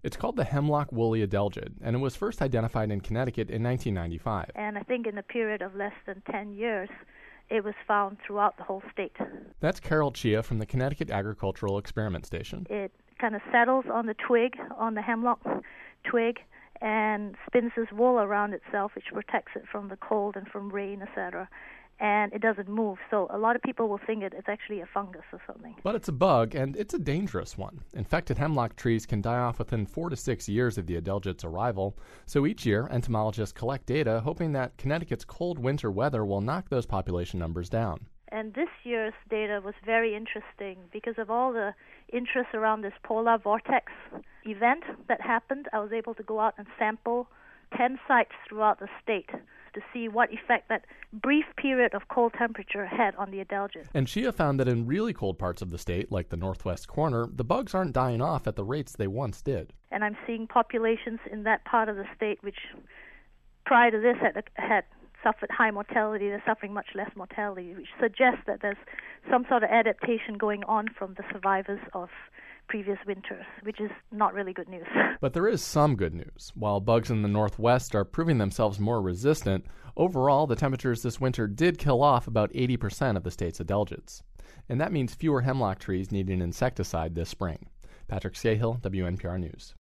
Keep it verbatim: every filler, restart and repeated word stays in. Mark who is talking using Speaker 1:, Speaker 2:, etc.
Speaker 1: It's called the hemlock woolly adelgid, and it was first identified in Connecticut in nineteen ninety-five.
Speaker 2: And I think in a period of less than ten years, it was found throughout the whole state.
Speaker 1: That's Carol Chia from the Connecticut Agricultural Experiment Station.
Speaker 2: It kind of settles on the twig, on the hemlock twig, and spins this wool around itself, which protects it from the cold and from rain, et cetera. And it doesn't move. So a lot of people will think it, it's actually a fungus or something.
Speaker 1: But it's a bug, and it's a dangerous one. Infected hemlock trees can die off within four to six years of the adelgid's arrival. So each year, entomologists collect data, hoping that Connecticut's cold winter weather will knock those population numbers down.
Speaker 2: And this year's data was very interesting because of all the interest around this polar vortex event that happened. I was able to go out and sample ten sites throughout the state to see what effect that brief period of cold temperature had on the adelgid.
Speaker 1: And Chia found that in really cold parts of the state, like the northwest corner, the bugs aren't dying off at the rates they once did.
Speaker 2: And I'm seeing populations in that part of the state which prior to this had, had suffered high mortality. They're suffering much less mortality, which suggests that there's some sort of adaptation going on from the survivors of previous winters, which is not really good news.
Speaker 1: But there is some good news. While bugs in the northwest are proving themselves more resistant, overall the temperatures this winter did kill off about eighty percent of the state's adelgids. And that means fewer hemlock trees need an insecticide this spring. Patrick Scahill, W N P R News.